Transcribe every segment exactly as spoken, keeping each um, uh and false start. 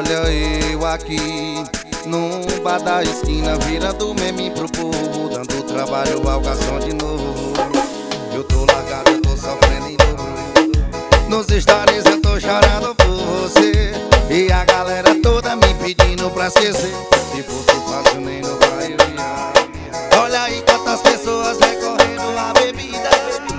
Olha eu aqui num bar da esquina, virando meme pro povo, dando trabalho ao garçom de novo. Eu tô largado, eu tô sofrendo em dor. Nos stories eu tô chorando por você, e a galera toda me pedindo pra esquecer. Se fosse fácil nem no vai olhar. Olha aí quantas pessoas recorrendo à bebida.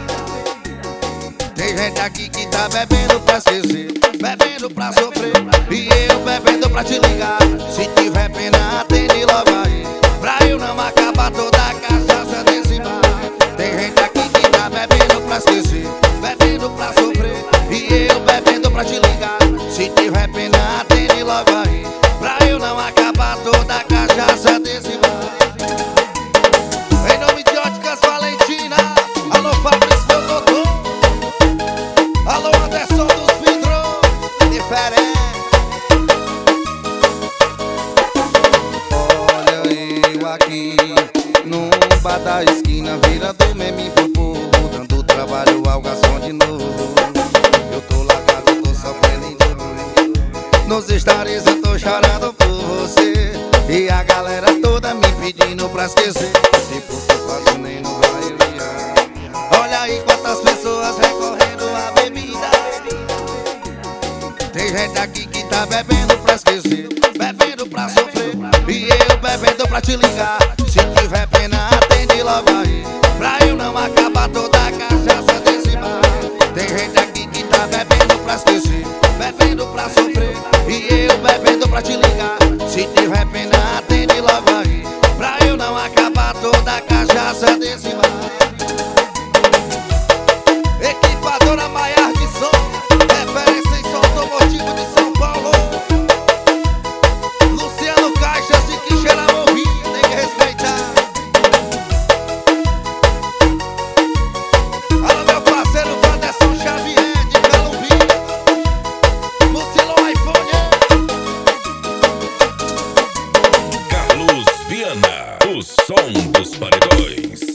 Tem gente aqui que tá bebendo pra esquecer, bebendo pra sofrer, e eu bebendo pra te ligar. Se tiver pena, atende logo aí, pra eu não acabar toda a cachaça desse bar. Tem gente aqui que tá bebendo pra esquecer, bebendo pra sofrer, e eu bebendo pra te ligar. Se tiver pena, atende logo aí, pra eu não acabar toda a cachaça desse bar. Em nome de Óticas Valentina, alô Fabrício, meu doutor. Alô Anderson dos vidros, diferente. Olha eu aqui num bar da esquina, virando meme pro povo, dando trabalho ao garçom de novo. Eu tô largado, eu tô sofrendo em dor. Nos stories eu tô chorando por você, e a galera toda me pedindo pra esquecer. Se fosse fácil nem no vai olhar. Olha aí quantas pessoas recorrendo à bebida. Tem gente aqui que tá bebendo pra esquecer, bebendo pra sofrer, e eu bebendo pra te ligar. Se tiver pena, atende logo aí, pra eu não acabar toda a cachaça desse bar. Tem gente aqui que tá bebendo pra esquecer, bebendo pra sofrer, e eu bebendo pra te ligar. Se tiver pena, atende logo aí, pra eu não acabar toda a cachaça desse bar. Equipadora Maiar de som, referência em som automotivo de São Paulo. Luciano Caixas e Quixeira Morri, tem que respeitar. Alô meu parceiro Wanderson Xavier de Calumbi, Lucilon iPhone. Carlos Viana, o som dos paredões.